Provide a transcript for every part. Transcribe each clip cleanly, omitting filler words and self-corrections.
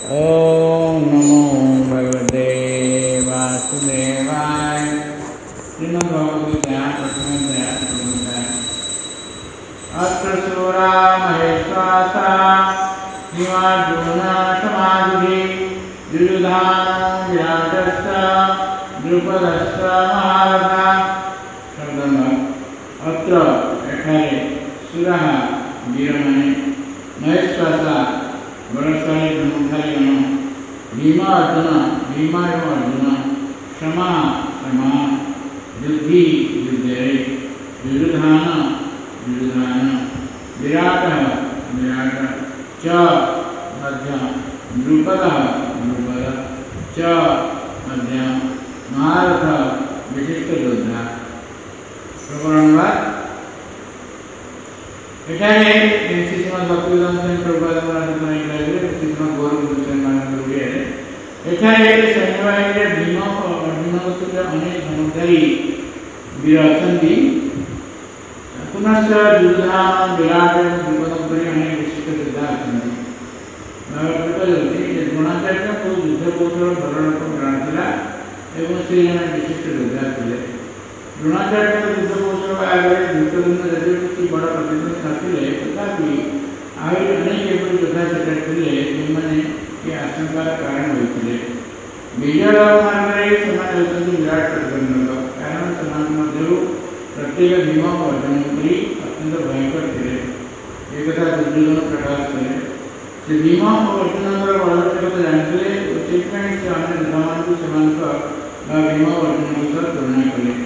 ओम नमो भगवते वासुदेवाय। श्रीमद् भगवद्गीता प्रथम अध्याय प्रथम अत्र सूरा महेश्वासा हिमार्जुन समाधि युयुधानं विराटश्च द्रुपदश्च महारथा। अत्र एठारे सुरः वीरमणे महेश्वासा बलशाली धनुर्धारी गण भीम एवं अर्जुन क्षमा क्षमा युद्धि युद्धे युयुधान विराट च मध्य द्रुपद च मध्य महारथ विशिष्ट योद्धा। प्रकरणवाद एठारे श्रीमद् भक्तिवेदांत स्वामी प्रभुपाद महाराज श्रीमद् गौरंग एठारे सैन्यबाहिनी भीम अर्जुन तुल्य अनेक धनुर्धारी वीर अछंती। पुनश्च युयुधान विराट एवं द्रुपद परि अनेक विशिष्ट योद्धा अछंती। द्रोणाचार्य को युद्ध कौशल बलरकम जनाथिला एवं से जने विशिष्ट योद्धा थे। द्रोणाचार्य युद्ध कौशल आगे दुर्योधन जदि किसी बड़ प्रतिद्वंदी नथिले तथापि आहरी अनेक एपरि योद्धा सेठारे थिले जेमाने कि आशंकार कारण होइथिले। विजय मार्गरे सेमाने होइछन्ति विराट प्रतिद्वंदी कारण सेमान मध्यरु प्रत्येक भीम अर्जुन परि अत्यंत भयंकर थे। एक कथा दुर्योधन प्रकाश कले से भीम और अर्जुन बलर कथा जानते से अन्य योद्धामान भीम और अर्जुन सह तुलना कले।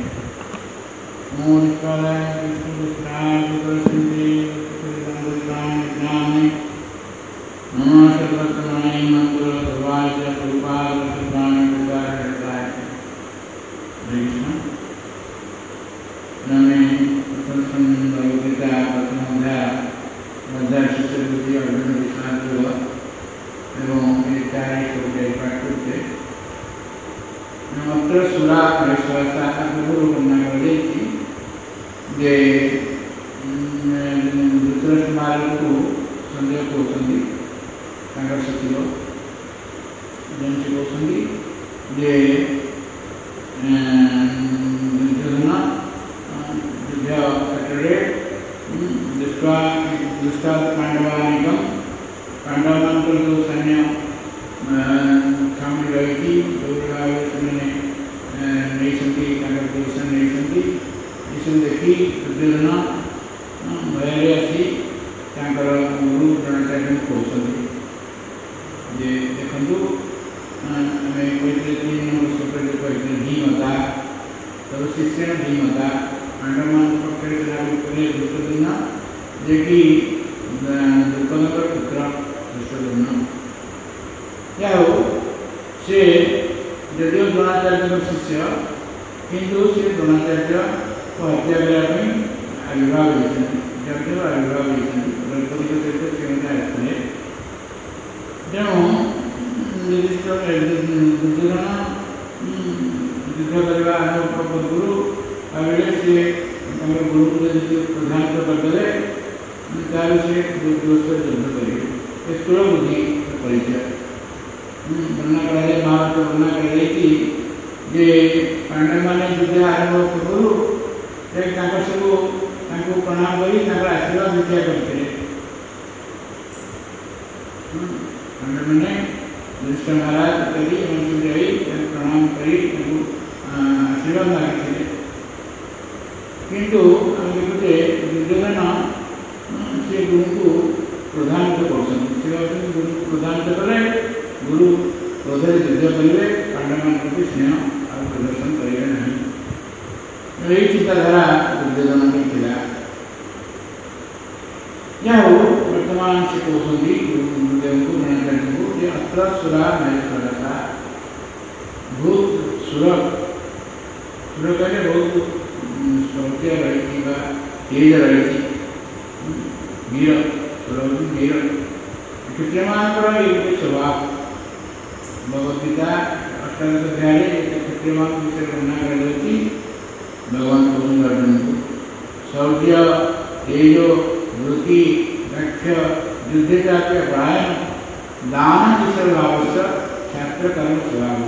दान ईश्वर भाव से क्षत्र कर्म स्वभाव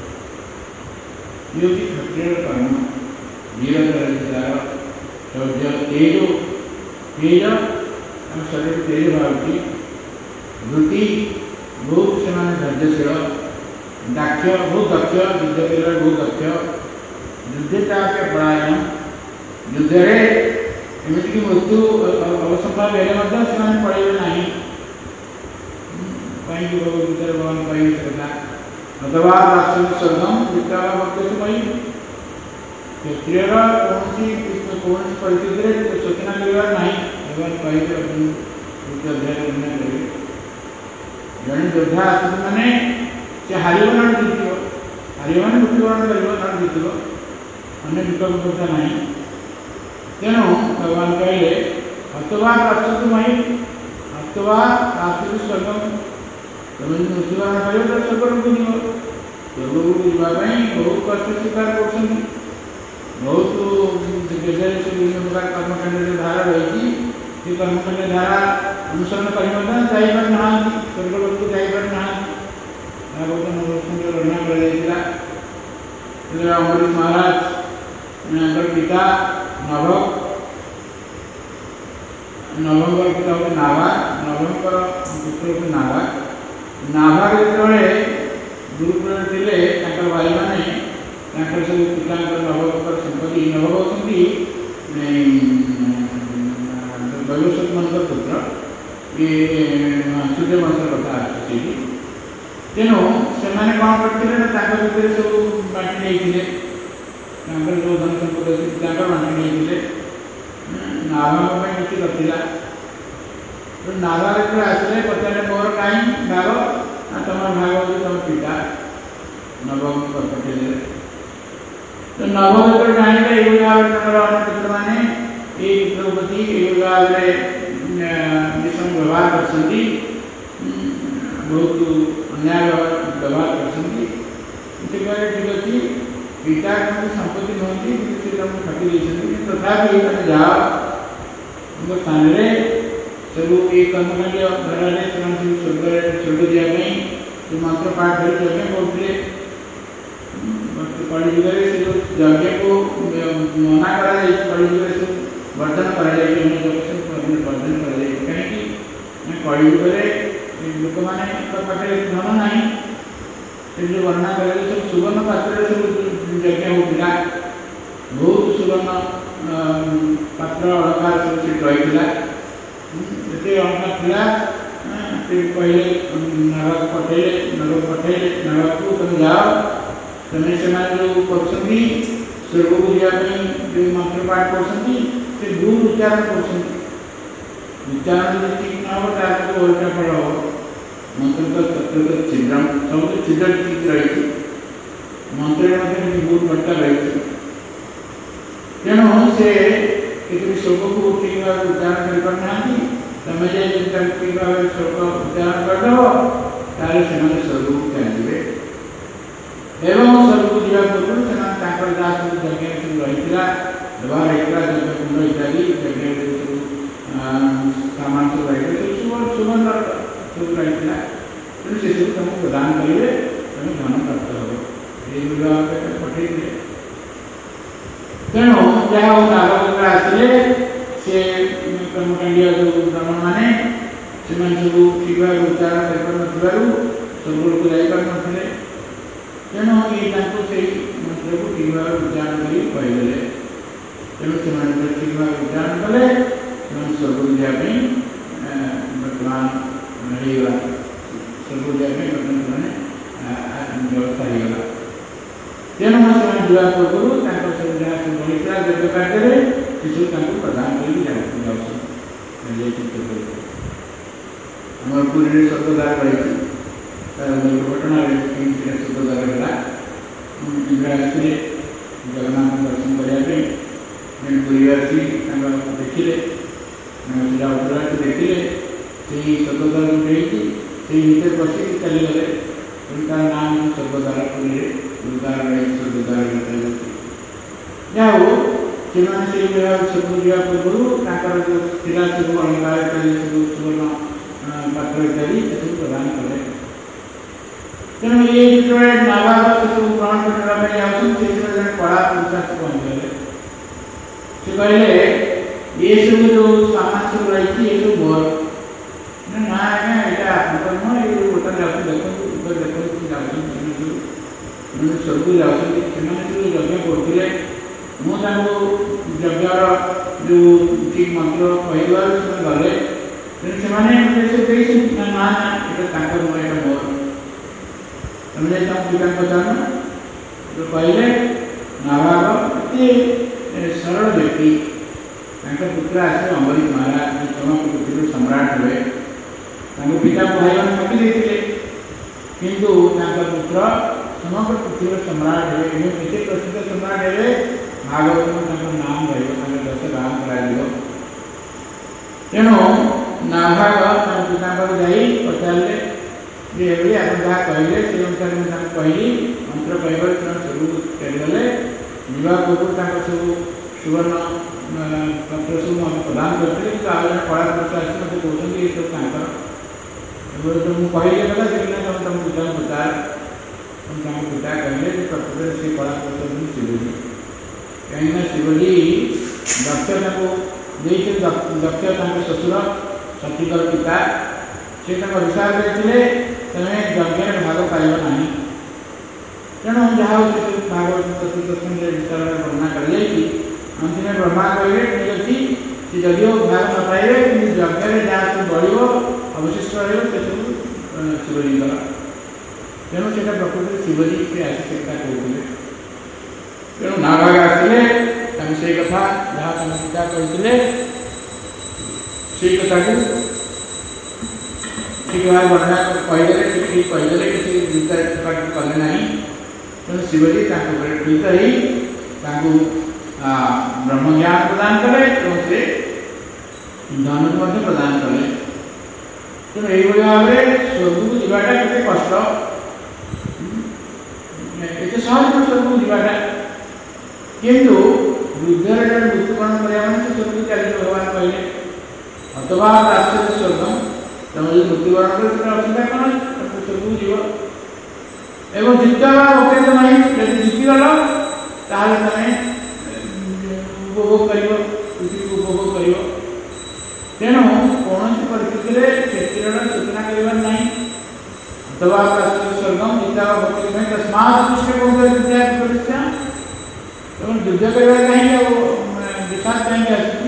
ये क्षत्रिय कर्म वीरतार शौर्य तेज तेज आम शरीर तेज भावी वृत्ति बहुत से धैर्यशील दाक्ष बहुत दक्ष युद्ध कर बहुत दक्ष युद्धता पलायन युद्ध एमतीक मृत्यु अवसंभव हेले से पड़े ना कहीं भगवद्गीता भगवान कही सकता अथवा राष्ट्र स्वर्गम विद्या भक्त कही क्षत्रिय कौन परिस्थिति सूचना कर भगवान कहे अर्जुन अध्याय वर्णना करेंगे जन योद्धा आस मैंने से हार ना जीत हार मैंने मृत्युवरण कर जीत अन्य विकल्प कथा ना तेणु भगवान कहले अथवा राष्ट्र मही अथवा राष्ट्र स्वर्गम तुम जो मृत्युवरण कर स्वर्ग को जीव स्वर्ग को जावाई बहुत कष्ट स्वीकार कर बहुत विभिन्न प्रकार कर्मकांड धारा रही कर्मकांड धारा अनुसरण कर ना स्वर्गलोक को जाना भागवत नवसंग वर्णना कर अम्बरीश महाराज पिता नभ नभंकर पिता हूँ नाभा नभंकर पुत्र हूँ नाभा नाभार जो गुरुकुल थे भाई मैंने सब पिता नभंकर संपत्ति नभ होती दैवस्वत मन पुत्र ये सूर्यवंश कथा आसुची तेणु से कौन करते भितर सब बांटी नहीं जो धन संपत्ति अच्छी बांटी नहीं नाभा किसी रखा नाभा जो आसले पचारे मोर कहीं भाग तुम भाग हो तुम पिता नभ पटेल तो नभ जो जाने ये भाव पुत्र मैंने ये द्रौपदी ये भाव विषम व्यवहार कर बहुत अन्याय व्यवहार कर ठीक अच्छे पिता संपत्ति नुहति ठकी देती तथापि जाओ उनको स्थान सब ये कर्मकांड धारा स्वर्ग जावाई मंत्र पाठ कर यज्ञ करते कलिजुग से यज्ञ को मना कलिजुग सब वर्धन वर्धन कहीं कलिजुग लोक मैंने पाखे धन ना जो वर्णना कर सब सुवर्ण पात्र सब यज्ञ होता बहुत सुवर्ण पात्र अलंकार सब रही ये अलंकार कहले नभ पठेले नभ को तुम जाओ तुम्हें से जो कर स्वर्ग को जावाई जो मंत्र पाठ कर भूल उच्चारण कर उच्चारण ठीक न हो तार उल्टा फल हम मंत्र तत्व छिद्र सब छिद्र ठीक रही मंत्र भूल भट्टा रही तेणु से किसी श्लोक को ठीक भाव उच्चारण करना तुम जाए ठीक भाव श्लोक उच्चारण करदेव ताले से स्वर्ग को चलिए एवं स्वर्ग को जावा पूर्व से जहाँ सब यज्ञ सब रही व्यवहार होता यज्ञ कुंड इत्यादि यज्ञ सामान सब रही सब सुवर्ण सब रही तेणु से सब तुमको प्रदान करेंगे तुम धन प्राप्त हो पठे तेणु जहाँ नागरिक आसले से कर्मकांडीय जो ब्राह्मण मैंने सब ठीक भाव उच्चारण कर स्वर्ग को जापे तेणु ये से मंत्र को ठीक भाव उच्चारण करदे तेणु से ठीक भाव उच्चारण कले स्वर्ग को जावाई वर्तमान स्वर्ग को जावाई बर्तमान व्यवस्था होगा तेणु से जा पूर्व सब जहाँ सब बढ़ीता यज्ञ कार्य शिशु प्रदान कर पुरी स्वर्गद्वार रही दुर्घटना रही स्वर्गद्वार है जगन्नाथ दर्शन करने पुरी आसी देखिले देखिले से स्वर्गद्वार से भर बसिक चलीगले तार नाम स्वर्गद्वार पुरी दुर्गार रही स्वर्गद्वार जाओ से स्वर्ग जा पूर्व जो सब अलंकार सब सुवर्ण पात्र इत्यादि सब प्रदान कले। तेणु ये जो नाभाग सब ग्रहण करने कला पुरुषार्थ पहुँचे से कहले ये सब जो सामान सब रही ये सब मोर ना आज्ञा यहाँ आप नुह ये गोटे जाऊँ देखो देखो जाऊँ स्वर्ग जाऊँगी से यज्ञ करते मुझे यज्ञर जो ठीक मंत्र कहवार गले से ना यहाँ मोर तुम पिता पचार जो कहले नाभाग एत सरल व्यक्ति पुत्र आसे अम्बरीश महाराज जो समस्त पृथ्वी सम्राट हुए पिता भाई मैंने थकी देते किंतु पुत्र समग्र पृथ्वी सम्राट हुए एवं प्रसिद्ध सम्राट है भागवत में नाम रही दश गान कर तेणु नाभाग पिता जा पचारे जे आप जहाँ कहले से अनुसार मुझे कहली मंत्र कहवर सब फेरीगले जा पूर्व सब सुवर्ण पत्र सब प्रदान करते कि आज कला पुरुष आस मत कहते ये सब तो मुझे कहले कदा से तुम पिता पचार पिता कहले प्रकृत से कला पुरुष शिवजी कहीं शिवजी दक्ष दक्ष ससुर सतीकर पिता से विचार करते तेरे यज्ञ भाग पाइब ना तेणु जहाँ भागवत चतुर्थ विचार वर्णना कर ब्रह्मा कहले ठीक अच्छी से जदिव भाग न पाइबे कि यज्ञ जहाँ सब बढ़ो अवशिष्ट रही सब शिवजीकर तेणु से प्रकृति शिवजी से आसी कहते तेणु नाभाग आसते से कथा जहाँ तुम पिता कहते से कथा को ठीक भाव वर्णना कहीदे ठीक कहीदे किसी विस्तारित कले ना तेणु शिवजी प्रीत ही ब्रह्म ज्ञान प्रदान कले और से धनु प्रदान कले तेणु यही भाव में स्वर्ग को जावाटा के कष्ट एत सहज स्वर्ग को जावाटा किंतु वृद्धर जन मृत्युकरण करने स्वर्ग चलिए भगवान कहले अथवा प्राप्त स्वर्गम तुम जो मृत्युवरण कर असुविधा कौन स्वर्ग जीव एवं जीत ओके तो नहीं यदि जीतीगल तुम उपभोग कर पृथ्वी को उपभोग कर तेणु कौन परिस्थिति में क्षेत्र सूचना करना अथवा स्वर्गम जीता भक्ति तस्मात् पृष्ठ कौन विद्या प्रतिष्ठा तुम युद्ध करवा कहीं विषाद कहीं आसी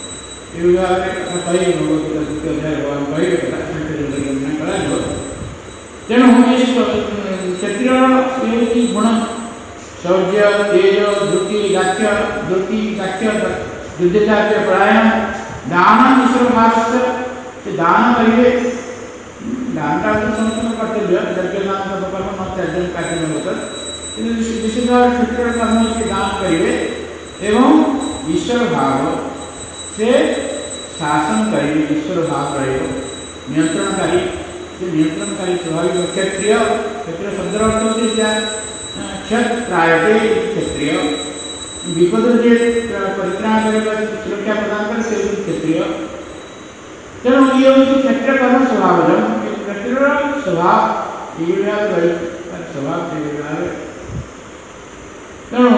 कही भगवत द्वितीय अध्याय भगवान कही करा तेणु क्षेत्रीय गुण शौर्य तेज धृति गाक्ष्य युद्धचार्य परायण दान ईश्वर भाष्य से दान करेंगे दान का समस्त कर्तव्य यज्ञ दान का कर्म न त्याज्य कार्य होता विशेष भाव क्षेत्र कर्म से दान करेंगे एवं ईश्वर भाव से शासन करेंगे ईश्वर भाव रहेगा नियंत्रणकारी से नियंत्रणकारी स्वाभाविक क्षत्रिय क्षत्रिय शब्द अर्थ से क्षत्रायते क्षत्रिय विपद जे परित्राण कर सुरक्षा प्रदान कर से क्षत्रिय तेणु ये हूँ क्षेत्र कर्म स्वभाव क्षत्रिय स्वभाव ये स्वभाव से तेणु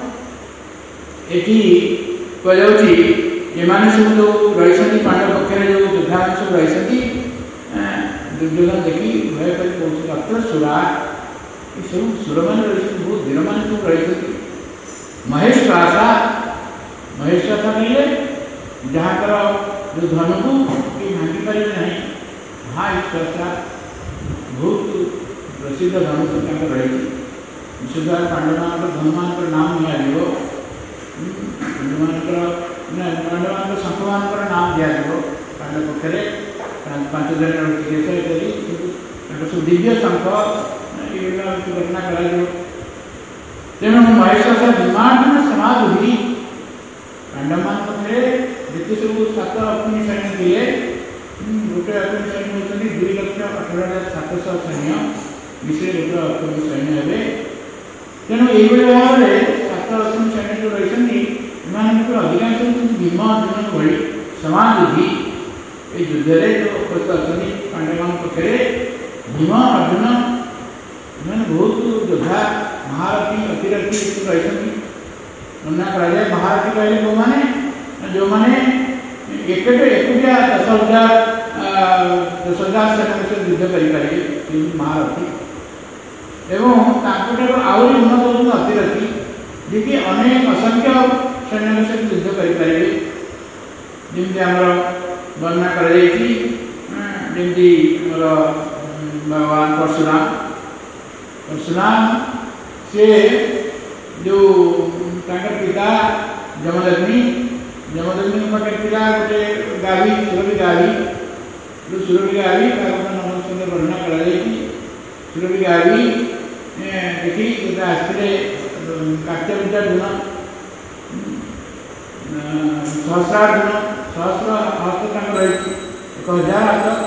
ये कह एमाने सब जो रही पांडव पक्ष जो योद्धा सब रही दुर्योधन देखी भय कर कहते सुरा ये सब सुर मैंने रही बहुत वीर मैंने सब रही महेश आशा कहले जहाँ जो धन को भांगी पारे ना हाँ ईश्वरा बहुत प्रसिद्ध धन सब रही विशुद्ध पांडव धन मान नाम निया पांडव शंख मान नाम दिज्व पांडव पक्ष 5 जन इत्यादि सब दिव्य शंख ये घटना कर तेणु महेश निर्माण समाधि पांडव मान जिते सब 7 अग्नि सैन्य थे गोटे अग्नि सैन्य होती 2,18,700 सैन्य मिसे गोटे अग्नि सैन्य हे तेणु यही भाव में 7 अग्नि सैन्य जो रही अधिकांश भीम अर्जुन भाई समाधि ये युद्ध जो उपस्थित अच्छा पांडव पक्षे भीम अर्जुन मैंने बहुत योद्धा महारथी अतिरथी रही वर्णना कराए। महारथी कहले जो मैंने एकुटिया 10,000 सेना युद्ध करें महारथी एवं आहरी उन्नत होती अतिरथी जी कि अनेक असंख्य सैन्य सहित युद्ध करें जमी आम वर्णना करमती भगवान परशुराम से जो पिता जमदग्नि पाखे पिला गोटे गावी सुरभि गावी जो सुरभि गावी नमस्कार वर्णना कर सुरभि गावी देखी जो आसते कात्यायन दिन सहस्रार दिन सहस्र हस्त रही 1,000 हाथ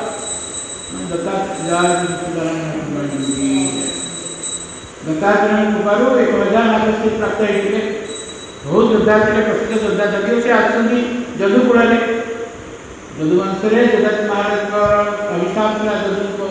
दत्तात्रेय कृपारू 1,000 हाथ से प्राप्त होते बहुत योद्धा थे प्रसिद्ध योद्धा जदि से आसती जदुकूल जदुवंश जगत महाराज अभिशाप था जदू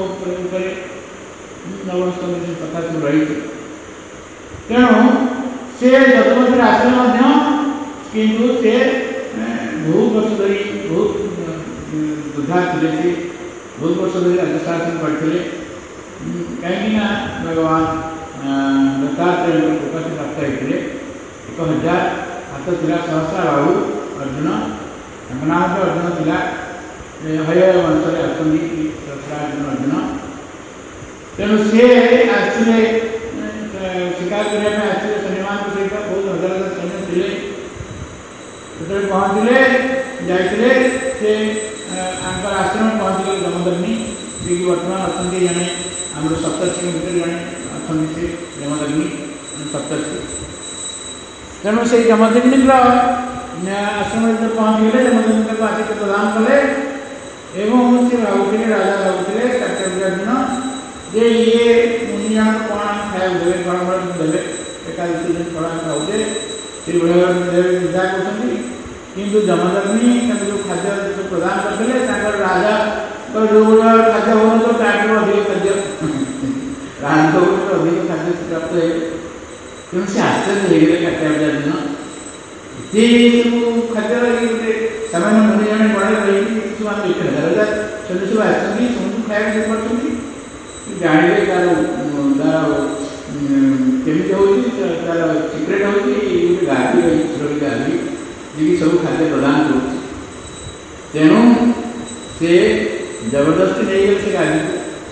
नवस्थ कथा सब रही तेणु से जदुवंश आसले किंतु से बहुत वर्ष धरी बहुत योद्धा थे से बहुत वर्ष धरी राज्य शासन करते कहीं भगवान दत्तात्रेय कृपा से प्राप्त होते 1,000 हाथ था सहस्रा बाहु अर्जुन नाम अर्जुन था हय वंश सहस्रार्जुन अर्जुन तेणु सी आसते शिकार करने आसते सैन्यमान सहित बहुत हजार हजार सैन्य थे जो पहुँचले जाते से आश्रम पहुँचले जमदग्नि जी कि बर्तमान अच्छा जड़े आम सप्तर्षि भितर जड़े अच्छा से जमदग्नि सप्तर्षि तेणु से जमदग्नि आश्रम भर पहुँच गए जमदग्नि को आसिक प्रदान कले एवं से भावुले राजा भावुले कार्तिकेय जे ये मुनिजान कौन खाया देवे कौन देवे एकादशी दिन कौन खाऊे से विदा कर किंतु जमदग्नि जो खाद्य प्रदान करते राजा जो खाद्य हो तो अधिक खाद्य राजा अधिक खाद्य प्राप्त है तेणु से आश्चर्य हो गए कार्तिकेय दिन ये सब खाद्य सामान्य मुनि जन बड़े रही सब 1,000 सब आसती समझ खाया पड़ते जाने तार केमी हो तार सिक्रेट हो गाधी रही सुरभि गाधी जी सब खाद्य प्रदान कर तेणु से जबरदस्ती नहीं गए से गाधी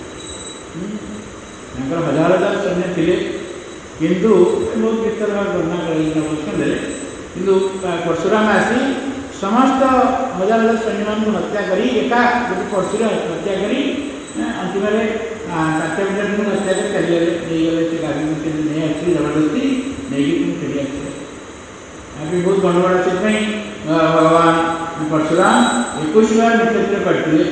को 1,000 सैन्य थे किंतु बहुत विस्तार भाव वर्णना कर किंतु परशुराम आसी समस्त 1,000 सैन्य को हत्या करी एका गोटे परशुर हत्या करी अंतिम कार्तिकेय दिन हत्या कर चलीगले नहीं से गाड़ी नहीं आसी जबरदस्ती नहीं चली आस अभी बहुत गणबड़ से भगवान परशुराम 21 बार नक्षत्र करते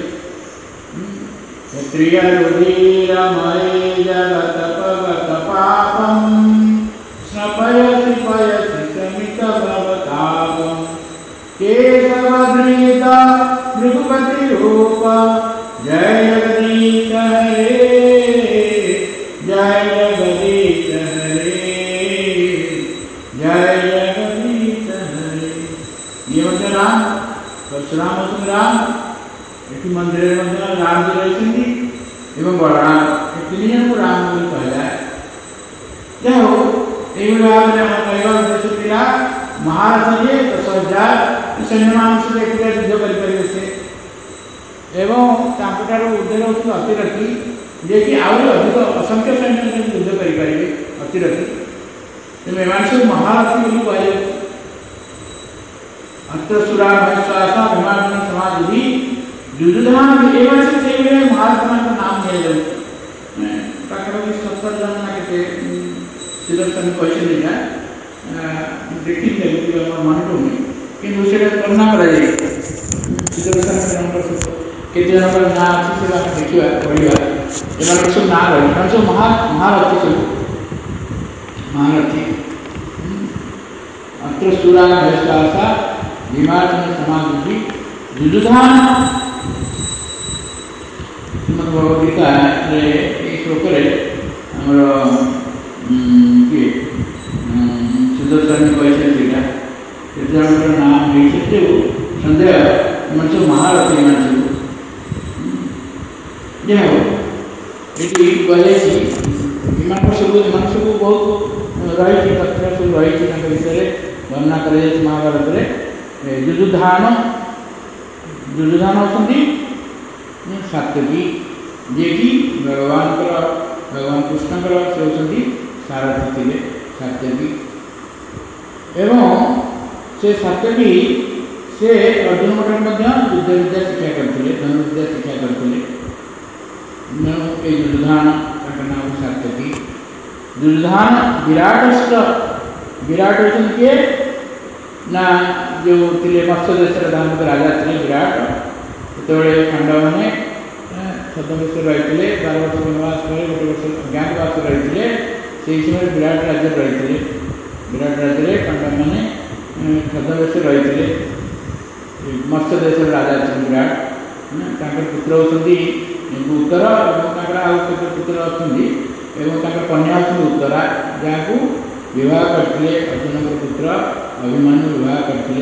क्षत्रियरुधिरमये जगतपगत पापं स्नपयसि पयसि शमितभवतापं केशवधृत मृगपतिरूप जय जगदीश हरे जय जगदीश हरे जय जगदीश हरे। ये राम परशुराम राम ये मंदिर राम जी रही एवं बलराम तीन जन को राम बोली कह जाए हो कहवा उद्देश्य था महारथ जी 10,000 सैन्यमान से युद्ध कर एवं ऊर्धर होती अतिरथी जे कि आहरी अधिक असंख्य सैन्य युद्ध करेंगे अतिरथी तेणु एम सब महारथी बोली कह अत्रसुरा महेश्वासा विमान समाधि युद्धधान एवं से महारथ मान नाम दिया पाखापाखि 70 जन ना के सुदर्शन कहते देखी मन पड़े कि वर्णना कर सुदर्शन केते जन ना अच्छी से देखा पढ़ा एम सब ना रही कारण सब महारथी सब महारथी अत्रसुरा महेश्वासा विमान समाधि युद्धधान ଶ୍ରୀମଦ୍ ଭଗବତ୍ ଗୀତାରେ ଏହି ଶ୍ଲୋକରେ ଆମର କିଏ ସୁଦର୍ଶନ କହିଛନ୍ତି ସେଇଟା କେତେ ଜଣଙ୍କର ନାମ ନେଇଛନ୍ତି ଯେଉଁ ସନ୍ଦେହ ଏମାନେ ସବୁ ମହାରଥୀ ଏମାନେ ସବୁ ଯାହା ହଉ ଏଠି କୁହାଯାଇଛି ଏମାନେ ସବୁ ବହୁତ ରହିଛି ତଥ୍ୟ ସବୁ ରହିଛି ତାଙ୍କ ବିଷୟରେ ବର୍ଣ୍ଣନା କରାଯାଇଛି ମହାଭାରତରେ। ଯୁଯୁଧାନ ହେଉଛନ୍ତି ସାତ୍ୟକୀ ଯିଏକି ଭଗବାନ କୃଷ୍ଣଙ୍କର ସେ ହେଉଛନ୍ତି ସାରଥୀ ଥିଲେ ସାତ୍ୟକୀ। ଏବଂ ସେ ସାତ୍ୟକୀ ସେ ଅର୍ଜୁନଙ୍କଠାରୁ ମଧ୍ୟ ଯୁଦ୍ଧ ବିଦ୍ୟା ଶିକ୍ଷା କରିଥିଲେ, ଧନୁର୍ବିଦ୍ୟା ଶିକ୍ଷା କରିଥିଲେ। ତେଣୁ ଏ ଯୁଯୁଧାନ ତାଙ୍କ ନାମ ସାତ୍ୟକୀ। ଯୁଯୁଧାନ ବିରାଟ ହେଉଛନ୍ତି କିଏ ନା ଯେଉଁ ଥିଲେ ମତ୍ସ୍ୟ ଦେଶର ଧାର୍ମିକ ରାଜା ଥିଲେ ବିରାଟ। ସେତେବେଳେ ପାଣ୍ଡବମାନେ ଛଦ୍ମବେଶରେ ରହିଥିଲେ, 12 ବର୍ଷ ବନବାସ ପରେ 1 ବର୍ଷ ଅଜ୍ଞାତବାସ ରହିଥିଲେ। ସେହି ସମୟରେ ବିରାଟ ରାଜ୍ୟରେ ରହିଥିଲେ। ବିରାଟ ରାଜ୍ୟରେ ପାଣ୍ଡବମାନେ ଛଦ୍ମବେଶରେ ରହିଥିଲେ। ମତ୍ସ୍ୟ ଦେଶର ରାଜା ଅଛନ୍ତି ବିରାଟ। ତାଙ୍କର ପୁତ୍ର ହେଉଛନ୍ତି ଉତ୍ତର ଏବଂ ତାଙ୍କର ଆଉ କେତେ ପୁତ୍ର ଅଛନ୍ତି ଏବଂ ତାଙ୍କର କନ୍ୟା ହେଉଛନ୍ତି ଉତ୍ତରା, ଯାହାକୁ ବିବାହ କରିଥିଲେ ଅର୍ଜୁନଙ୍କର ପୁତ୍ର ଅଭିମନ୍ୟୁ ବିବାହ କରିଥିଲେ।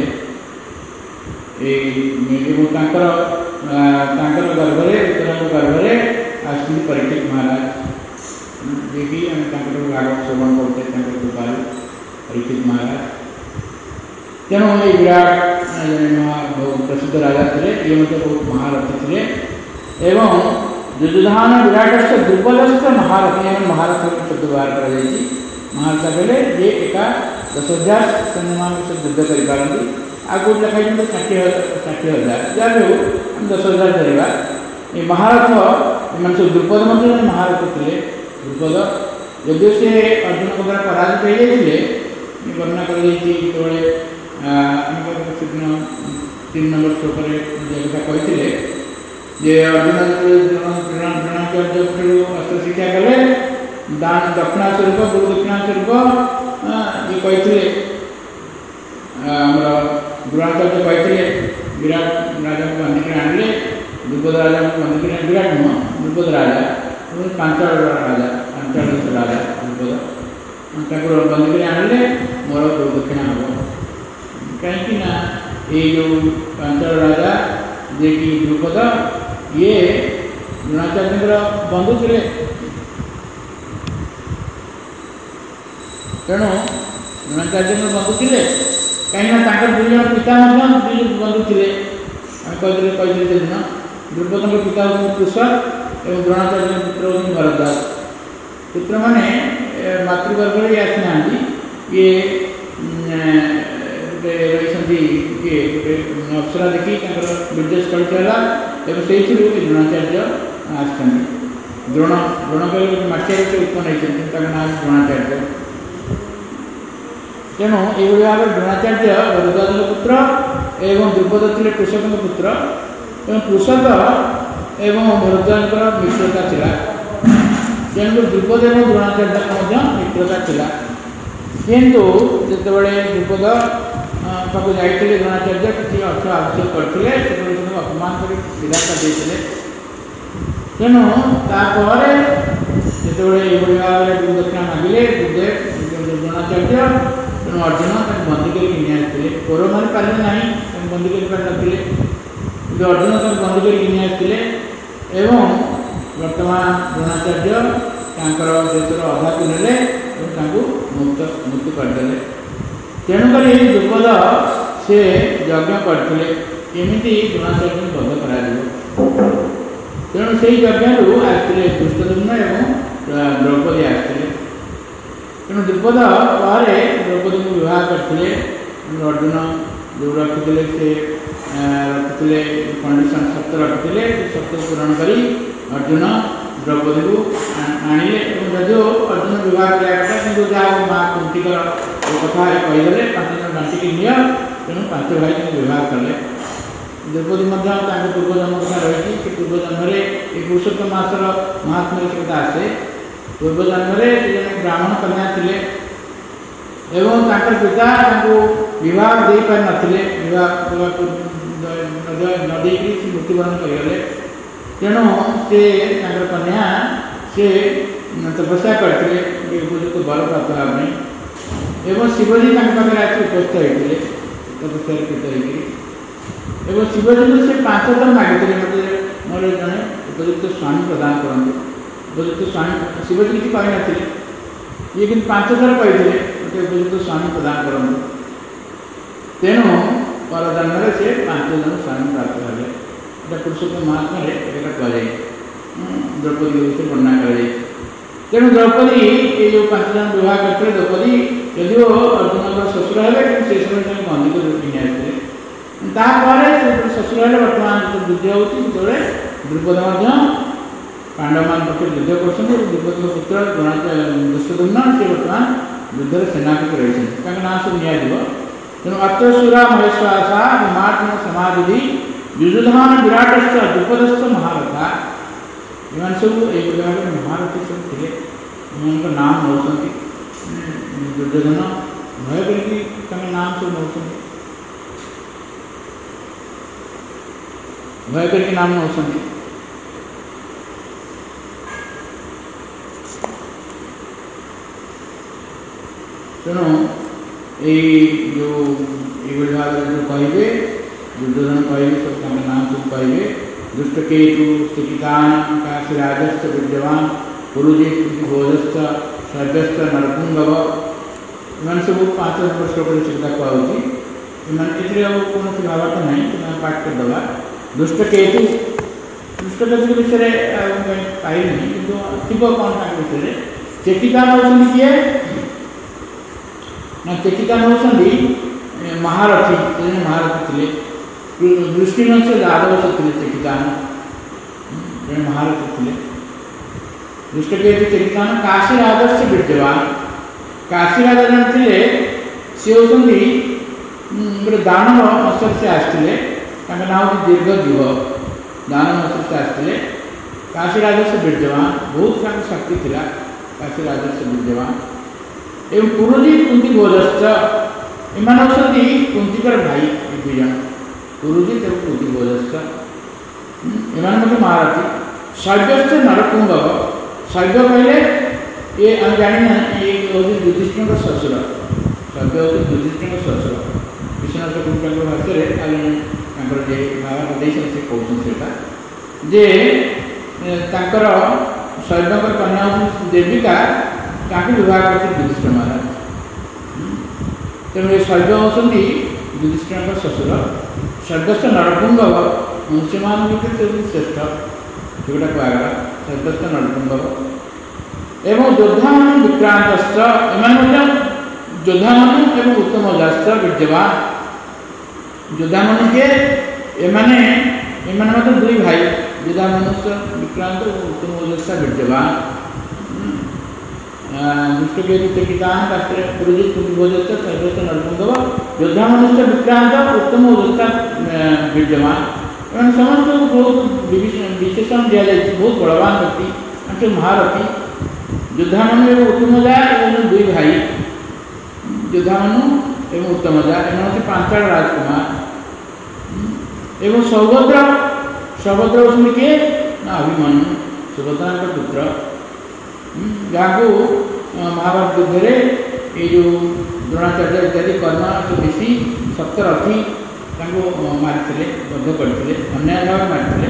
ଏବଂ ତାଙ୍କର ଗର୍ଭରେ ଉତ୍ତରାଙ୍କ ଗର୍ଭରେ ଆସୁଛନ୍ତି ପରୀକ୍ଷିତ ମହାରାଜ, ଯିଏକି ଆମେ ତାଙ୍କର ଭାଗବତ ଶ୍ରବଣ କରୁଛେ ତାଙ୍କର କୃପାରୁ ପରୀକ୍ଷିତ ମହାରାଜ। ତେଣୁ ଏଇ ବିରାଟ ପ୍ରସିଦ୍ଧ ରାଜା ଥିଲେ, ଇଏ ମଧ୍ୟ ବହୁତ ମହାରଥୀ ଥିଲେ। ଏବଂ ଯୁଯୁଧାନ ବିରାଟସ୍ଥ ଦୁର୍ବଳସ୍ଥ ମହାରଥୀ, ମହାରଥ ଶବ୍ଦ ବ୍ୟବହାର କରାଯାଇଛି। ମହାରଥ କହିଲେ ଯିଏ ଏକା 10,000 ସୈନ୍ୟମାନଙ୍କ ସହିତ ଯୁଦ୍ଧ କରିପାରନ୍ତି। ଆଉ କେଉଁଠି ଲେଖା ହେଇଛନ୍ତି 60,000, ଯାହା ବି ହେଉ ଆମେ 10,000 ଧରିବା। ଏ ମହାରଥ ଏମାନେ ସବୁ ଦ୍ରୁପଦ ମଧ୍ୟ ମହାରଥ ଥିଲେ। ଦ୍ରୁପଦ ଯଦିଓ ସେ ଅର୍ଜୁନଙ୍କ ଦ୍ୱାରା ପରାଜିତ ହୋଇଯାଇଥିଲେ, ବର୍ଣ୍ଣନା କରାଯାଇଛି ଯେତେବେଳେ ସେଦିନ 3 ନମ୍ବର ଶ୍ଲୋକରେ କଥା କହିଥିଲେ ଯେ ଅର୍ଜୁନ ଦ୍ରୋଣାଚାର୍ଯ୍ୟଠାରୁ ଅସ୍ତ୍ର ଶିକ୍ଷା କଲେ, ଦକ୍ଷିଣା ସ୍ୱରୂପ ଗୁରୁ ଦକ୍ଷିଣା ସ୍ୱରୂପ ଇଏ କହିଥିଲେ ଆମର ଦ୍ରୋଣାଚାର୍ଯ୍ୟ କହିଥିଲେ ବିରାଟ ରାଜାଙ୍କୁ ବାନ୍ଧିକି ଆଣିଲେ। ଦ୍ରୁପଦ ରାଜାଙ୍କୁ ବାନ୍ଧିକି ବିରାଟ ନୁହଁ, ଦ୍ରୁପଦ ରାଜା ପାଞ୍ଚଳ ଦେଶର ରାଜା ଦ୍ରୁପଦ, ତାକୁ ବାନ୍ଧିକି ଆଣିଲେ ମୋର ଗୁରୁ ଦକ୍ଷିଣା ହେବ। କାହିଁକି ନା ଏଇ ଯେଉଁ ପାଞ୍ଚଳ ରାଜା ଯିଏକି ଦ୍ରୁପଦ, ଇଏ ଦ୍ରୋଣାଚାର୍ଯ୍ୟଙ୍କର ବନ୍ଧୁ ଥିଲେ। ତେଣୁ ଦ୍ରୋଣାଚାର୍ଯ୍ୟଙ୍କର ବନ୍ଧୁ ଥିଲେ କାହିଁକିନା ତାଙ୍କର 2 ଜଣ ପିତା ମଧ୍ୟ 2 ବନ୍ଧୁ ଥିଲେ। ଆମେ କହିଥିଲେ ସେଦିନ ଦ୍ରୁପଦଙ୍କ ପିତା ହେଉଛନ୍ତି କୃଷ ଏବଂ ଦ୍ରୋଣାଚାର୍ଯ୍ୟଙ୍କ ପୁତ୍ର ହେଉଛନ୍ତି ଭରଦ୍ୱାଜ। ପୁତ୍ରମାନେ ମାତୃଗର୍ଭରେ ଆସିନାହାନ୍ତି, ଇଏ ଗୋଟେ ରହିଛନ୍ତି, ଇଏ ଗୋଟେ ଅପ୍ସରା ଦେଖି ତାଙ୍କର ବୀର୍ଯ୍ୟ ସ୍ଖଳିତ ହେଲା ଏବଂ ସେଇଥିରୁ ଦ୍ରୋଣାଚାର୍ଯ୍ୟ ଆସିଛନ୍ତି। ଦ୍ରୋଣ କହିଲେ ଗୋଟେ ମାଠିଆ ଗୋଟେ ଉତ୍ପନ୍ନ ହେଇଛନ୍ତି, ତାଙ୍କ ନାଁ ଦ୍ରୋଣାଚାର୍ଯ୍ୟ। ତେଣୁ ଏଇଭଳି ଭାବରେ ଦ୍ରୋଣାଚାର୍ଯ୍ୟ ଭରଦ୍ୱାଜଙ୍କ ପୁତ୍ର ଏବଂ ଦ୍ରୁପଦ ଥିଲେ କୃଷକଙ୍କ ପୁତ୍ର। ତେଣୁ କୃଷକ ଏବଂ ଭରଦ୍ୱାଜଙ୍କର ମିତ୍ରତା ଥିଲା। ତେଣୁ ଦ୍ରୁପଦ ଏବଂ ଦ୍ରୋଣାଚାର୍ଯ୍ୟଙ୍କ ମଧ୍ୟ ମିତ୍ରତା ଥିଲା। କିନ୍ତୁ ଯେତେବେଳେ ଦ୍ରୁପଦ ପାଖକୁ ଯାଇଥିଲେ ଦ୍ରୋଣାଚାର୍ଯ୍ୟ କିଛି ଅର୍ଥ ଆବଶ୍ୟକ କରିଥିଲେ, ସେତେବେଳେ ତାଙ୍କୁ ଅପମାନ କରି ବିଦା କରିଦେଇଥିଲେ। ତେଣୁ ତାପରେ ଯେତେବେଳେ ଏଇଭଳି ଭାବରେ ଗୁରୁ ଦକ୍ଷିଣା ମାଗିଲେ ଦ୍ରୋଣାଚାର୍ଯ୍ୟ, ତେଣୁ ଅର୍ଜୁନ ତାଙ୍କୁ ବନ୍ଦୀ କରି ଘିନି ଆସିଥିଲେ। କୌରବମାନେ ପାରିଲେ ନାହିଁ, ତାଙ୍କୁ ବନ୍ଦୀ କରି ପାରିନଥିଲେ, କିନ୍ତୁ ଅର୍ଜୁନ ତାଙ୍କୁ ବନ୍ଦୀ କରି ଘିନି ଆସିଥିଲେ। ଏବଂ ବର୍ତ୍ତମାନ ଦ୍ରୋଣାଚାର୍ଯ୍ୟ ତାଙ୍କର ଦେଶର ଅଧାକୁ ନେଲେ ଏବଂ ତାଙ୍କୁ ମୁକ୍ତ କରିଦେଲେ। ତେଣୁକରି ଦ୍ରୁପଦ ସେ ଯଜ୍ଞ କରିଥିଲେ କେମିତି ଦ୍ରୋଣାଚାର୍ଯ୍ୟଙ୍କୁ ବଧ କରାଯିବ। ତେଣୁ ସେହି ଯଜ୍ଞରୁ ଆସିଥିଲେ ଧୃଷ୍ଟଦ୍ୟୁମ୍ନ ଏବଂ ଦ୍ରୌପଦୀ ଆସିଥିଲେ। ତେଣୁ ଦ୍ରୁପଦ ପରେ ଦ୍ରୌପଦୀଙ୍କୁ ବିବାହ କରିଥିଲେ। ଅର୍ଜୁନ ଯେଉଁ ରଖିଥିଲେ ସେ ରଖିଥିଲେ କଣ୍ଡିସନ ସର୍ତ୍ତ ରଖିଥିଲେ, ସର୍ତ୍ତକୁ ପୂରଣ କରି ଅର୍ଜୁନ ଦ୍ରୌପଦୀକୁ ଆଣିଲେ। ଏବଂ ଯଦିଓ ଅର୍ଜୁନ ବିବାହ କରିବା କଥା, କିନ୍ତୁ ଯାହା ମା କୁନ୍ତୀଙ୍କର କଥା କହିଦେଲେ 5 ଜଣ ବାଣ୍ଟିକି ନିଅ, ତେଣୁ 5 ଭାଇ ତାଙ୍କୁ ବିବାହ କଲେ। ଦ୍ରୌପଦୀ ମଧ୍ୟ ତାଙ୍କ ପୂର୍ବଜନ୍ମ କଥା ରହିଛି। ସେ ପୂର୍ବଜନ୍ମରେ ଏ ପୁରୁଷୋତ୍ତମ ମାସର ମହାତ୍ମ୍ୟ ସେ କଥା ଆସେ। ପୂର୍ବଜନ୍ମରେ ସେ ଜଣେ ବ୍ରାହ୍ମଣ କନ୍ୟା ଥିଲେ ଏବଂ ତାଙ୍କର ପିତା ତାଙ୍କୁ ବିବାହ ଦେଇପାରିନଥିଲେ। ବିବାହ ନ ଦେଇକି ସେ ମୃତ୍ୟୁବରଣ କରିଗଲେ। तेणु से कन्या से तपस्या करते उपयुक्त बर प्राप्त होगा एवं शिवजी पाखे आसी उपस्थित होते तपस्या कृत होकर शिवजी को से 5 थर मागिले मतलब मोर जड़े उपयुक्त स्वामी प्रदान करते उपयुक्त स्वामी शिवजी किसी कही ना ये कि 5 थर कही मत उपयुक्त स्वामी प्रदान करते तेणु पर जन्म से 5 जन स्वामी प्राप्त है पुरुषोत्तम महात्मा कहुए द्रौपदी विषय वर्णना कर तेणु द्रौपदी ये जो 5 जन विवाह करते द्रौपदी यदि अर्जुन शशुर है से समय बंदी को किनी आते शशुर है बर्तमान जो युद्ध होते द्रुपद पांडव मान पक्ष युद्ध कर द्रुपद पुत्र दुष्योधन से बर्तमान युद्ध सेनापति रही ना सब नि तेणु अत्यसुरा महेश्वासा हिमात्म समाधि युजुधान विराटस्थ द्रुपदस्थ महारथा इन सब एक महारथी सब थे इन नाम नौ दुर्योधन भय करके नाम सब नौ भय करके नाम नौ तेणु जो भाव जो कहे दुर्योधन कहे सब नाम सब कहे दुष्टकेतु स्थितान काशीराजस्थ विद्यवान पुरुजित भोजस्थ सर्वस्थ नरपुंगव इन सब 5 नंबर श्लोक सीधा कहुच्छी इन कौन भावार्थ ना पाठ करदे दुष्टकेतु दुष्टकेतु विषय पाइनि कि थी कौन विषय चेकितान होती किए ना चेकितान होती महारथी महारथी थे दृष्टिवंश यादव से थे चेकितान महारथी थे दुष्टकेतु चेकितान काशीराज से विद्यवान काशीराज जन थे सी होती गोटे दानव अवसर से आसते ना हूँ दीर्घजीव दानव अवसर से आसते काशीराज से विद्यवान बहुत शक्ति थी काशीराज से विद्यवान एवं पुरुजी कुंती भोजस्थ इन होती कुंतीकर भाई 2 जन पुरुजित एवं कुंती भोजस्थ इन महारथी शैव्यस्थ नरपुंगव शैव्य कहले ये हम जाना ये हूँ युधिष्ठिर शशुर शैव्य हूँ युधिष्ठिर शशुर विश्वनाथ कुंती भाषा भाव से कहता जे शैव्य कन्या हूँ देविका विवाह करते युधिष्ठिर महाराज तेणु ये शैव्य होती युधिष्ठिर शशुर सर्वस्थ नरपुंगव से श्रेष्ठ जोटा कहगला सर्वस्थ नरपुंगव एवं योद्धा मान विक्रांतस्थ एम योद्धा मान एवं उत्तम जास्त्र विद्यवान योद्धा मान के एमाने 2 भाई योद्धा मनुष्य विक्रांत उत्तम जास्त्र विद्यवान दुष्टकेतु चेकितान शास्त्र पुरुजित भोजस्थ सर्वस्थ नरपुंगव योद्धा मनुष्य विक्रांत उत्तम जास्त्र विद्यमान एवं समस्त बहुत विशेषण दि जाए बहुत बलवान व्यक्ति महारथी योद्धा मनु एवं उत्तम जा एवं 2 भाई योद्धा मनु एवं उत्तम जा इन 5 राजकुमार एवं सौभद्र होती किए ना अभिमन्यु सुभद्रा पुत्र जहाँ महाभारत युद्ध में ये जो द्रोणाचार्य इत्यादि कर्ण सब मिसी सप्तरथी मारी बध करते अन्याय भाव मारी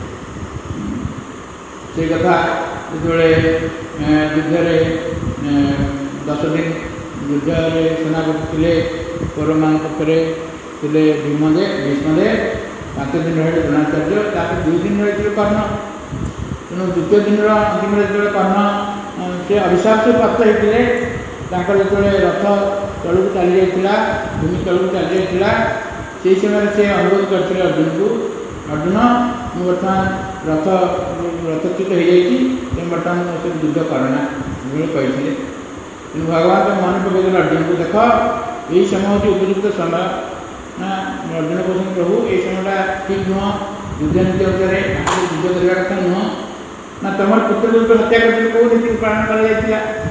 से कथा जो युद्ध 10 दिन युद्ध सेनापति थे कौरव पक्षरे थे भीष्मदेव 5 दिन रही द्रोणाचार्य 2 दिन रही कर्ण तेणु द्वितीय दिन अंतिम जो कर्ण से अभिशाप से प्राप्त होते जो रथ तलू चली जाता भूमि तलू चली जाता से समय से अनुरोध करते अर्जुन को अर्जुन मुझे बर्तमान रथच्युत हो जाए बर्तमान से युद्ध करना कही तेणु भगवान तो मन पकड़ अर्जुन को देख यही समय हूँ उपयुक्त समय ना अर्जुन कहते प्रभु ये समयटा ठीक नुह युद्ध नीति अनुसार युद्ध करने कथा नुह ना तुम पुत्र को हत्या करते कौ नीति पालन कर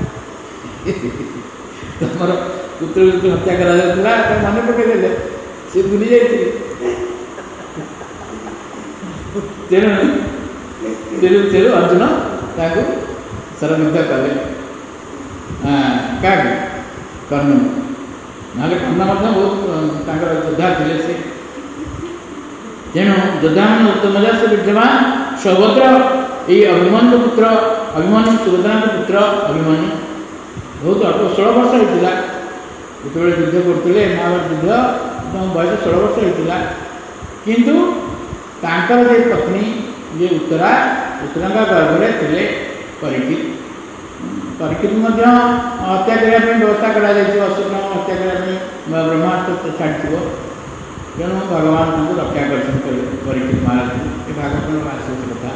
तुम पुत्र को हत्या कर मन पकड़ सी भूली जाते तेणु तेरु अर्जुन ताकू सरविद्या कले क्या कर्ण ना कर्ण बहुत योद्धा थे से तेणु योद्धा मान उत्तम से विद्यमान सौभद्र ये अभिमन्यु पुत्र अभिमन्यु सुभद्रा पुत्र अभिमन्यु बहुत अल्प 16 वर्ष होता जो युद्ध करते महाभारत युद्ध बयस 16 वर्ष होता किंतु तांकर जे पत्नी जे उत्तरांगा गर्भरे थे परीक्षित हत्या करने व्यवस्था कर अश्वत्थामा हत्या करने ब्रह्मास्त्र छाड़ तेणु भगवान को रक्षा कर परीक्षित महाराज ये भागवत आश्रित कथा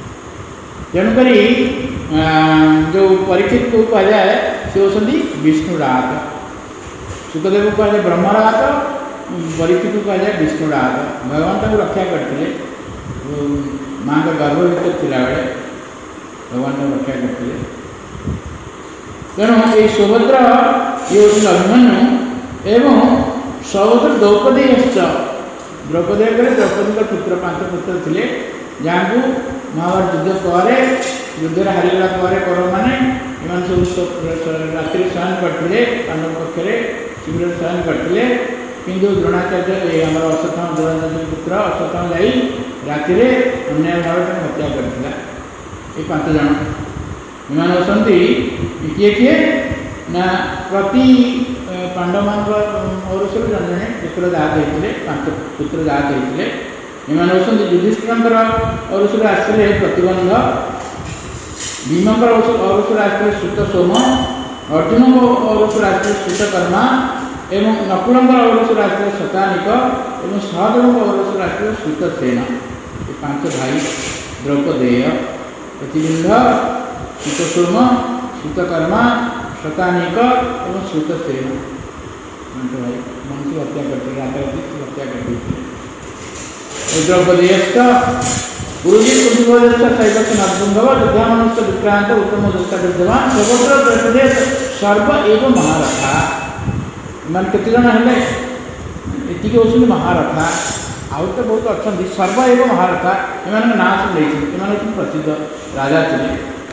तेणुक जो परीक्षित को कहुए सी होती विष्णुरात सुखदेव को कहुए ब्रह्मरात परीक्षित को कहुए विष्णुरात भगवान को रक्षा करते माँ का गर्भ भर थिला बेले भगवान को रक्षा करते तेणु ये सौभद्र ये हूँ अभिमन्यु एवं सौभद्र द्रौपदी द्रौपदी द्रौपदी पुत्र 5 पुत्र थे जहाँ को महाभारत युद्ध पर युद्ध हारिगला कौरव मैंने इन सब रात्रि शयन करते पांडव पक्ष शिविर शयन करते किंतु द्रोणाचार्य आम अश्वत्थामा द्रोणाचार्य पुत्र अश्वत्थामा जा राति अन्याय भाव हत्या करता ये 5 जन इन होती किए किए ना प्रति पांडव मान औरस जन जन पुत्र जात होते 5 पुत्र जात होते इन होती युधिष्ठिर औरस आसते प्रतिबंध भीमकर औरस आसते श्रुत सोम अर्जुन औरस आसते श्रुतकर्मा एवं नकुल औरस आसते शतानिक और सहदेव औरस आसते श्रुतसेन ये 5 भाई द्रौपदेय प्रतिबिंध श्रुतसोम श्रुतकर्मा शतानिक और श्रुतसेन 5 भाई मनुष्य हत्या करते राताराति हत्या कर दी द्रौपदेयश्च गुरुजी शैवच नर्दुंगव युद्धामनुष्य विक्रांत उत्तम दृष्टा विद्यमान सौभद्र द्रौपदेय सर्व एवं महारथा मान केते जन हेले एतिके होउछन महारथा आउ तो बहुत अच्छा सर्व एवं महारथा एमान ना सब लेछि एमान प्रसिद्ध राजा थे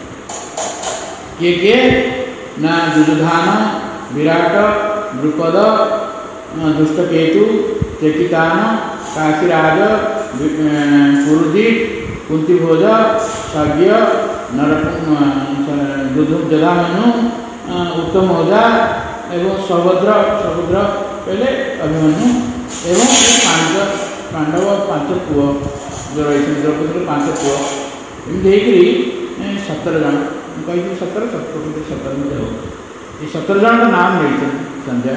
किए ना दुर्योधन विराट द्रुपद दुष्टकेतु चेकितान काशीराज पुरुजित कुंतीभोज सज्ञ जोधामनु उत्तम ओझा एवं सौभद्र पहले अभिमन्यु एवं 5 पांडव 5 पुओ जो रही द्रौपदी 5 पुओ एमती 17 जन कही 17 ये 17 जन का नाम नहीं संजय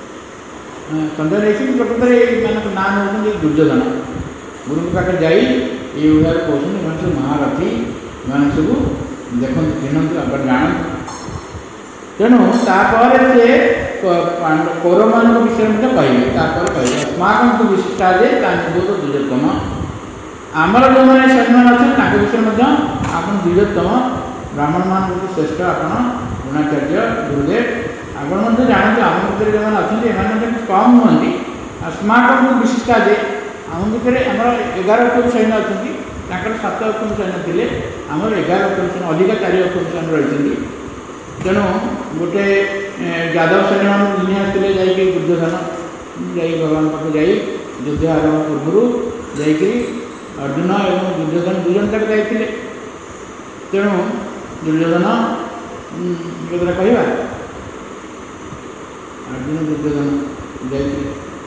नहीं प्रकृत मान नाम होती दुर्योधन गुरु के पाखे जाई ये उदार कहते हैं सब महारथी मान सब देखते चिन्हत आप जानते तेणु तापर से कौरव मान विषय में कहे कहे अस्माक तो विशिष्टा जे बहुत द्विजोत्तम आमर जो मैंने सैन्य अच्छा विषय में आप द्विजोत्तम ब्राह्मण मान श्रेष्ठ आप द्रोणाचार्य गुरुदेव आप जानते आम भर जो अच्छा कम नुहति अस्माक तो विशिष्टा जे आम भितर आम 11 अक्षर सैन्य अच्छा 7 अक्षर सैन्य थे आमर 11 अक्षर सैन्य अधिका 4 अक्षर सैन्य रही तेणु गोटे यादव सैन्य मान घिनी आसते जाकि दुर्योधन जा भगवान पाखे जा युद्ध आरंभ पूर्व जा अर्जुन और दुर्योधन 2 जन तक जाते तेणु दुर्योधन कथा कहवा अर्जुन दुर्योधन जाते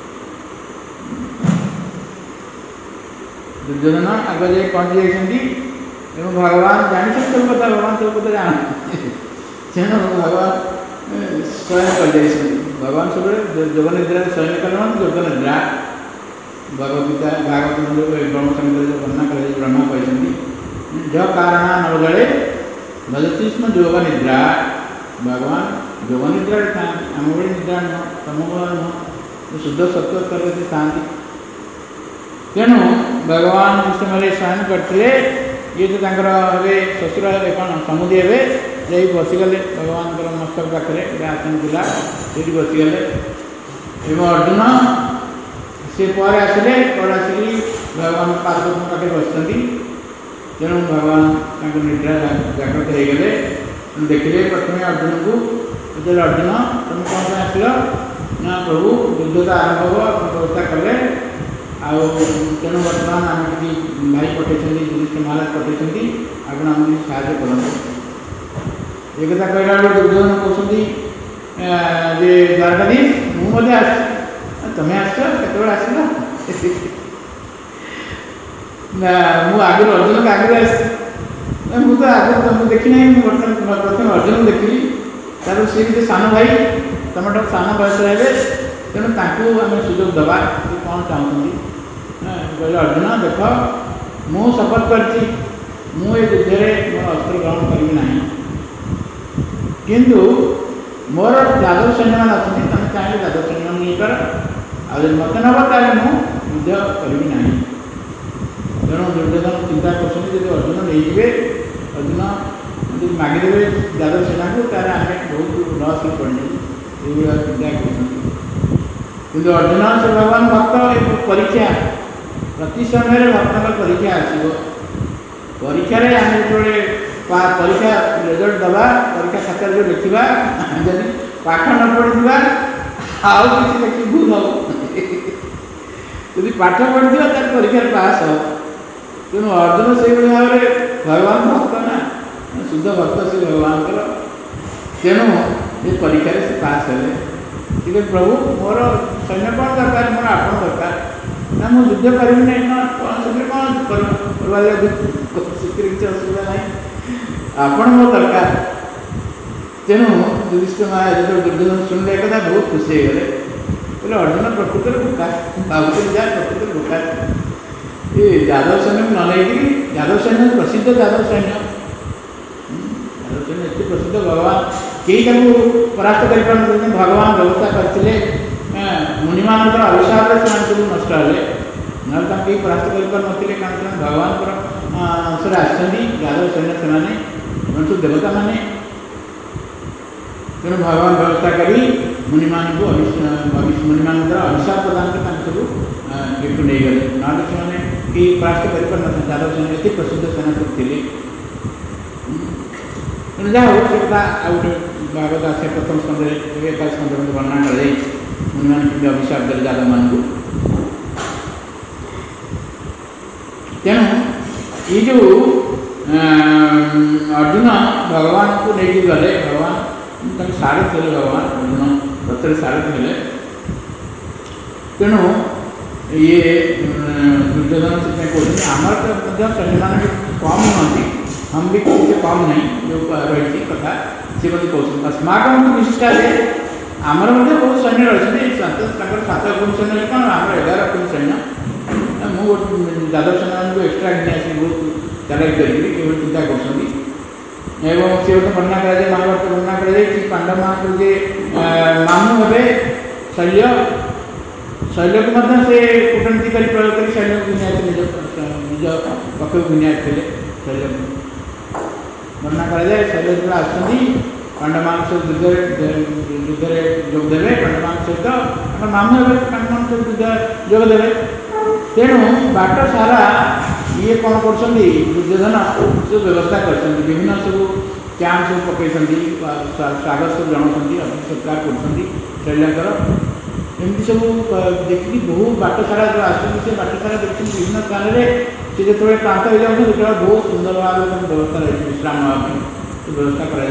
दुर्योधन आग जाए पहुँची जाती भगवान जानी सब कथा भगवान सब कथा जानते तेणु भगवान स्वयं कर भगवान सब जोगनिद्रा स्वयं कल जोगनिद्रा भगवदगीता भागवत ब्रह्मसंहिता जो वर्णना कर ब्रह्मा कहते ज कारण नवजले भजती स्म जोगनिद्रा भगवान जोगनिद्रा था आम भाई निद्रा नुह तम नुह शुद्ध सत्व स्तर से था तेणु भगवान समय शयन करते ये तो हे शशुर कौन समुदी हे जा बसीगले भगवान मस्तक पाखे आसन था ये बसीगले एवं अर्जुन सी पर आसिले पर आसिक भगवान पार्वती पाखे बसती तेणु भगवान निद्रा जागृत हो गले देखिले प्रथम अर्जुन को पचारे अर्जुन तुम कौन आस ना प्रभु युद्ध तो आरंभ हो व्यवस्था कले तेणु बर्तमान आम कि भाई पठे युधिष्ठिर महाराज पठे आपड़ आम साहय करूँ एक कथा कहला बेलू दुर्योधन कहते जे द्वारकाधीश मुझे तुम्हें आस आसला ना मु आगे अर्जुन को आगे मुझे आगे तुमको देखी ना बर्तमान प्रथम अर्जुन को देखी तार सी गोटे सान भाई तुम सान बयस है तेणु आम सुजोग दबा कौन चाहती कहले अर्जुन देख मु शपथ करती मुझे युद्ध में मोर अस्त्र ग्रहण करी ना किंतु मोर जादव सैन्य मान अच्छे तुम चाहिए जादव सैन्य मान नहीं कर आज मत नब तार मुझ करी ना तेणु दुर्योधन चिंता कर अर्जुन नहीं अर्जुन जो मागिदेवे जादव सेना को तार आम बहुत लस हो पड़े ये चिंता कर अर्जुन से भगवान भक्त परीक्षा प्रति समय भक्त परीक्षा आसो परीक्षा आम जो परीक्षा रिजल्ट दबा परीक्षा खाता जो लिखा जब पाठ न पढ़ी आउ कि देखिए भूल हो जब पाठ पढ़ी तार परीक्षा पास हो तेणु अर्जुन से भाव में भगवान भक्त ना शुद्ध भक्त से भगवान तेणु ये परीक्षा से पास है प्रभु मोर सैन्य कौन दरकार मोर आप दरकार ना मुझे युद्ध करी ना कौन से कौन किसी असुविधा ना आपण मो दरकार तेणु युधिष्ठिर महाराज जो दुर्योधन शुणिले एक बहुत खुशी हो गले बोले अर्जुन प्रकृत बोका भावुक जा प्रकृत बोका ये जादव सैन्य को न लेकिन जादव सैन्य प्रसिद्ध जादव सैन्य एत प्रसिद्ध भगवान कई परास्त कर भगवान व्यवस्था करते मुनिमान अभिशाप से सब नष्ट है ना कहीं परास्त कर कारण भगवान से आसती जादव सैन्य से सब देवता माने तेणु भगवान व्यवस्था करी मुनिमान को मुनिमान अभिशाप प्रदान कर सब गिफ्ट नहीं गले ना से कई परास्त कर जादव सैन्य एत प्रसिद्ध सेना सब थे जहाँ हो से कथा आउटे भागवत आसे प्रथम स्कंद एकादश स्कंद वर्णना कर मुनिमान के अभिशाप दे जादव मान को तेणु ये जो अर्जुन भगवान को लेके गले भगवान सारे थे भगवान अर्जुन रथ सारे थे तेणु ये दुर्योधन से कहते आमर तो सैन्य मान कम नुहति हम भी किसी कम नहीं जो रही कथा सी मत कहते अस्माक विशिष्टा है आमर बहुत सैन्य रही 7 गुण सैन्य कौन आम 11 गुण सैन्य मुझे जादव सेना को एक्सट्रा घिनी आस बहुत चालाक करी चिंता कर वर्णना कर महाभारत वर्णना कर पांडव मान जे मामू हे शल्य शल्य को से कूटनीति कर प्रयोग कर शल्य को घिनी निज निज पक्ष घिनी आते शल्य वर्णना कर शल्य जो आसती पांडव सहित युद्ध जोगदे पांडव सहित मामू हे पांडव सहित जोगदे तेणु बाट सारा ये कौन कर दुर्योधन सब व्यवस्था कर विभिन्न सब कैंप सब पकई स्वागत सब जनाऊँ अतिथि सत्कार कर एमती सब देखिए बहुत बाट सारा जो आस बाट सारा देखते विभिन्न स्थान में सी जो क्लांत हो जाए बहुत सुंदर भाव व्यवस्था रही विश्राम नापी व्यवस्था कर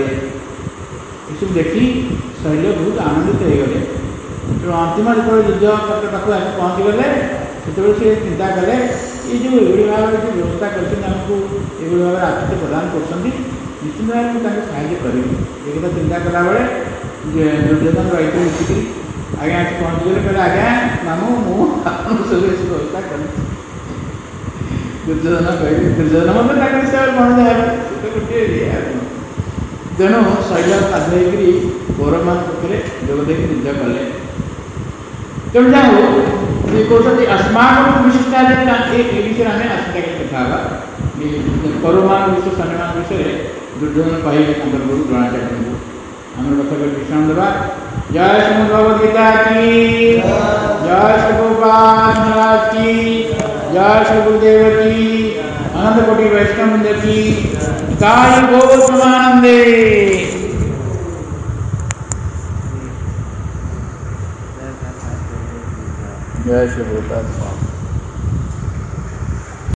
देखी शैल्य बहुत आनंदित हो गले तेणु अंतिम जो युद्ध पाक पहुँची गले से चिंता कले ये जो ये भाव जो व्यवस्था करमको ये भाव आतिथ्य प्रदान कर निश्चित भाव में साहय करी एक चिंता कला बेले दुर्योधन रही मिसिक आज्ञा आसी पहुँची गले कहले आज्ञा मामू मुझे सब व्यवस्था कर दुर्योधन कह दुर्योधन मतलब हिसाब कौन जाए गोटे तेणु शैल बाध्य कौरव पक्षे जोगदे युद्ध कले तेणु जहाँ हो ये कहते अस्माक विशिष्टा ये विषय आम आसता कथा कौरव मान विषय सैन्य मान विषय दुर्योधन कहे गुरु द्रोणाचार्य को आम कथा विश्राम देवा जय श्री भगवद्गीता की जय श्री गोपाल महाराज की जय श्री गुरुदेव की अनंत कोटि वैष्णव वृंद की काय गौतमानंदे। जय श्री प्रभुपाद।